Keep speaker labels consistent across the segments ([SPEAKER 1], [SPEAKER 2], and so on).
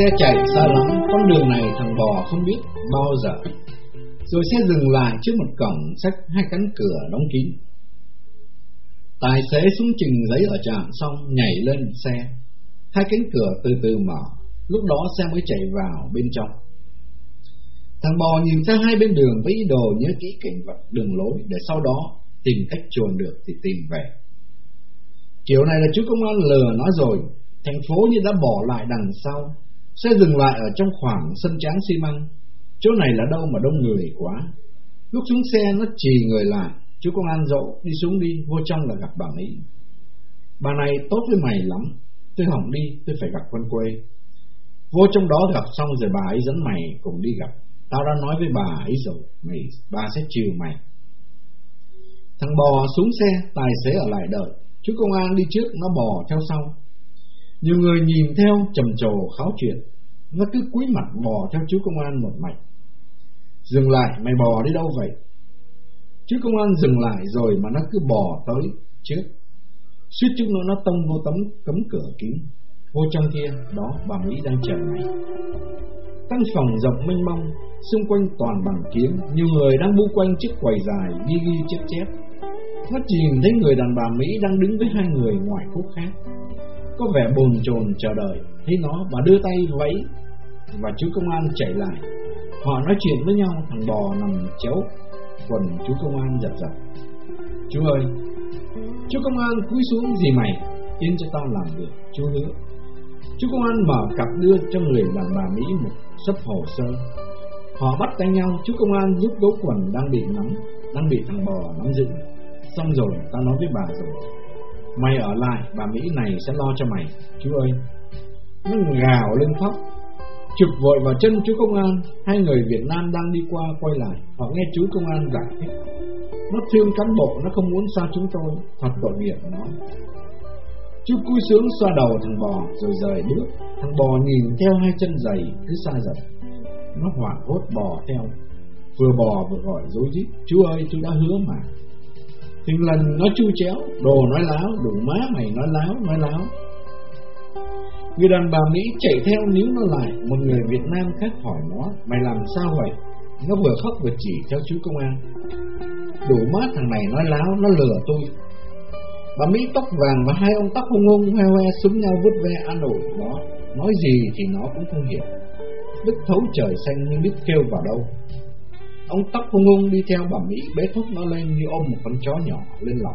[SPEAKER 1] Xe chạy xa lắm, con đường này thằng bò không biết bao giờ. Rồi xe dừng lại trước một cổng xách hai cánh cửa đóng kín. Tài xế xuống trình giấy ở trạm xong nhảy lên xe. Hai cánh cửa từ từ mở, lúc đó xe mới chạy vào bên trong. Thằng bò nhìn sang hai bên đường với ý đồ nhớ kỹ cảnh vật đường lối để sau đó tìm cách chuồn được thì tìm về. Kiểu này là chú công an lừa nó rồi. Thành phố như đã bỏ lại đằng sau. Xe dừng lại ở trong khoảng sân tráng xi măng. Chỗ này là đâu mà đông người quá. Lúc xuống xe nó chì người lại. Chú công an dỗ đi xuống đi, vô trong là gặp bà Mỹ. Bà này tốt với mày lắm. Tôi hỏng đi, tôi phải gặp con quê. Vô trong đó gặp xong rồi bà ấy dẫn mày cùng đi gặp. Tao đã nói với bà ấy rồi, bà sẽ chiều mày. Thằng bò xuống xe, tài xế ở lại đợi. Chú công an đi trước, nó bò theo sau. Nhiều người nhìn theo trầm trồ kháo chuyện. Nó cứ cúi mặt bò theo chú công an một mạch. Dừng lại, mày bò đi đâu vậy? Chú công an dừng lại rồi mà nó cứ bò tới trước. Suýt chút nữa nó tông vô tấm cấm cửa kín. Vô trong kia, đó bà Mỹ đang chờ mày. Căn phòng rộng mênh mông, xung quanh toàn bằng kiếm. Nhiều người đang bu quanh chiếc quầy dài ghi chép chép. Nó nhìn thấy người đàn bà Mỹ đang đứng với hai người ngoài khúc khác, có vẻ bồn chồn chờ đợi. Thấy nó, bà đưa tay vẫy và chú công an chạy lại. Họ nói chuyện với nhau. Thằng bò nằm chéo quần chú công an giật giật. Chú ơi. Chú công an cúi xuống. Gì mày? Yên cho tao làm việc, chú hứa. Chú công an mở cặp đưa cho người đàn bà Mỹ một sấp hồ sơ. Họ bắt tay nhau. Chú công an giúp gấu quần đang bị thằng bò nắm giữ. Xong rồi, tao nói với bà rồi, mày ở lại, bà Mỹ này sẽ lo cho mày, chú ơi. Nó gào lên khóc, chụp vội vào chân chú công an. Hai người Việt Nam đang đi qua quay lại. Họ nghe chú công an giải thích. Nó thương cán bộ, nó không muốn xa chúng tôi. Thật tội nghiệp nó. Chú cúi xuống xoa đầu thằng bò rồi rời bước. Thằng bò nhìn theo hai chân giày cứ xa dần. Nó hoảng hốt bò theo, vừa bò vừa gọi rối rít. Chú ơi, tôi đã hứa mà. Từng lần nó chu chéo, đồ nói láo, đủ má mày nói láo. Người đàn bà Mỹ chạy theo níu nó lại. Một người Việt Nam khác hỏi nó, mày làm sao vậy? Nó vừa khóc vừa chỉ theo chú công an. Đủ má, thằng này nói láo, nó lừa tôi. Bà Mỹ tóc vàng và hai ông tóc hung hoe súng nhau vút ve an ủi nó. Nói gì thì nó cũng không hiểu. Đức thấu trời xanh nhưng biết kêu vào đâu. Ông tóc hung đi theo bà Mỹ bế thúc nó lên như ôm một con chó nhỏ lên lòng.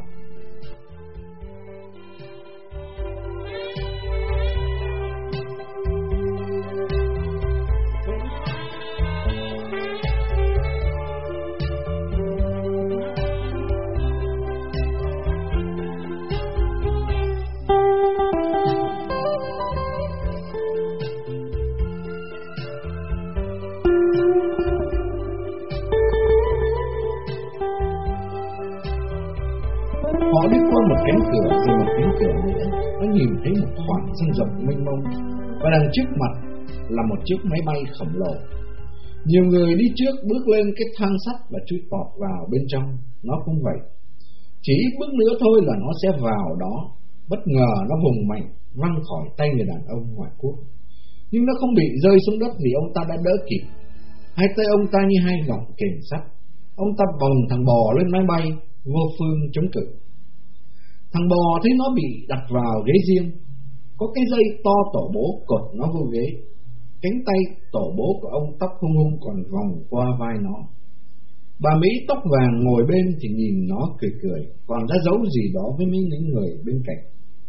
[SPEAKER 1] Họ đi qua một cánh cửa rồi một cánh cửa nữa. Nó nhìn thấy một khoảng sân rộng mênh mông và đằng trước mặt là một chiếc máy bay khổng lồ. Nhiều người đi trước bước lên cái thang sắt và chui tọt vào bên trong. Nó cũng vậy. Chỉ ít bước nữa thôi là nó sẽ vào đó. Bất ngờ nó vùng mạnh văng khỏi tay người đàn ông ngoại quốc. Nhưng nó không bị rơi xuống đất vì ông ta đã đỡ kịp. Hai tay ông ta như hai gọng kềm sắt. Ông ta bồng thằng bò lên máy bay, vô phương chống cự. Thằng bò thấy nó bị đặt vào ghế riêng. Có cái dây to tổ bố cột nó vô ghế. Cánh tay tổ bố của ông tóc hung còn vòng qua vai nó. Bà Mỹ tóc vàng ngồi bên thì nhìn nó cười, còn đã giấu gì đó với mấy người bên cạnh.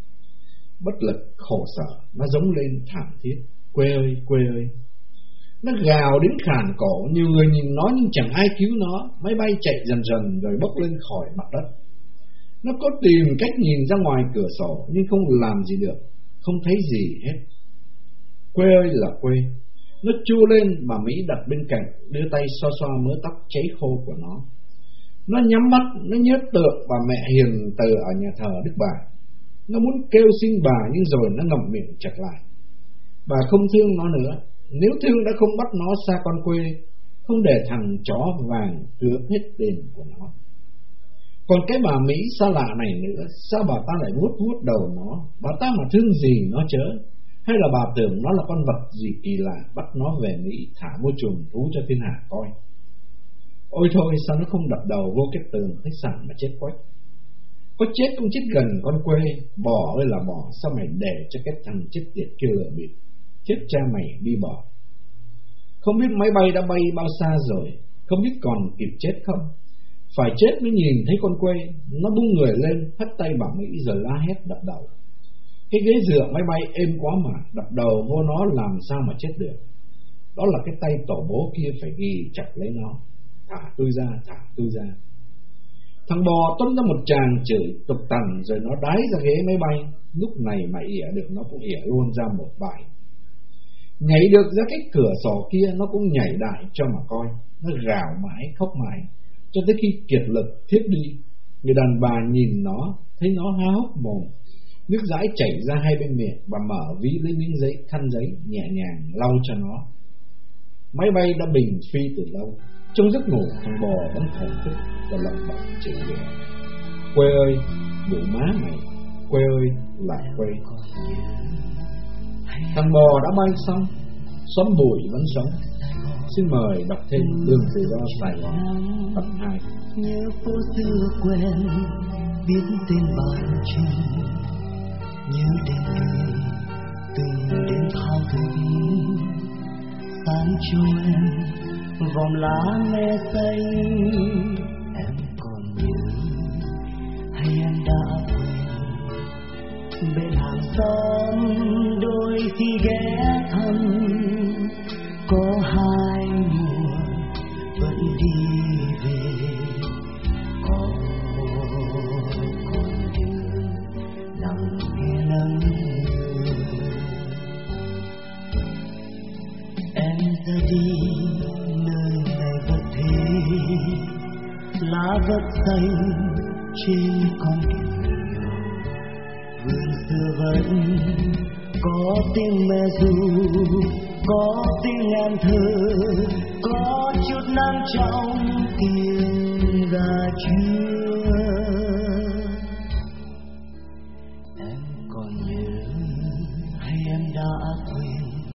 [SPEAKER 1] Bất lực khổ sở, nó giống lên thảm thiết. Quê ơi. Nó gào đến khàn cổ. Nhiều người nhìn nó nhưng chẳng ai cứu nó. Máy bay chạy dần rồi bốc lên khỏi mặt đất. Nó có tìm cách nhìn ra ngoài cửa sổ nhưng không làm gì được, không thấy gì hết. Quê ơi là quê. Nó chu lên. Bà Mỹ đặt bên cạnh, đưa tay xoa mớ tóc cháy khô của nó. Nó nhắm mắt. Nó nhớ tượng bà mẹ hiền từ ở nhà thờ Đức Bà. Nó muốn kêu xin bà nhưng rồi nó ngậm miệng chặt lại. Bà không thương nó nữa. Nếu thương đã không bắt nó xa con quê, không để thằng chó vàng cướp hết tiền của nó. Còn cái bà Mỹ xa lạ này nữa, sao bà ta lại vuốt đầu nó? Bà ta mà thương gì nó chớ? Hay là bà tưởng nó là con vật gì kỳ lạ, bắt nó về Mỹ thả vô chuồng thú cho thiên hạ coi? Ôi thôi, sao nó không đập đầu vô cái tường khách sạn mà chết quách? Có chết cũng chết gần con quê. Bỏ ơi là bỏ, sao mày để cho cái thằng chết tiệt kia lừa bịp? Chết cha mày đi bỏ. Không biết máy bay đã bay bao xa rồi, không biết còn kịp chết không. Phải chết mới nhìn thấy con quê. Nó bung người lên, hất tay bảo Mỹ rồi la hét đập đầu. Cái ghế dựa máy bay êm quá mà, đập đầu vô nó làm sao mà chết được. Đó là cái tay tổ bố kia phải ghi chặt lấy nó. Thả tôi ra, thả tôi ra. Thằng bò tuôn ra một tràng chửi tục tằn rồi nó đái ra ghế máy bay. Lúc này mà ỉa được nó cũng ỉa luôn ra một bài. Nhảy được ra cái cửa sổ kia nó cũng nhảy đại cho mà coi. Nó gào mãi, khóc mãi, cho tới khi kiệt lực thiếp đi. Người đàn bà nhìn nó, thấy nó há hốc mồm, nước dãi chảy ra hai bên miệng, và mở ví lấy miếng giấy, khăn giấy nhẹ nhàng lau cho nó. Máy bay đã bình phi từ lâu. Trong giấc ngủ, thằng bò vẫn thổn thức và lẩm bẩm chửi rủa. Quê ơi, đủ má mày, quê ơi là quê. Thằng bò đã bay xong, xóm bụi vẫn sống. Xin mời đọc thêm Đường Tự Do Sài Gòn tập 2.
[SPEAKER 2] Nhớ phố xưa quen, biết tên bạn trình, nhớ đêm người từng đêm thao thức, sáng cho em vòng lá me xanh. Em còn nhớ hay em đã quên, bên hàng xóm đôi khi ghé thăm, có hai mùa vẫn đi về, có con đường nằm nghe nắng mưa. Em ra đi nơi này vật thế, lá vất xanh trên con đường, vườn xưa vẫn có tiếng mẹ ru, có tiếng em thơ, có chút nắng trong tiếng gà trưa. Em còn nhớ hay em đã quên,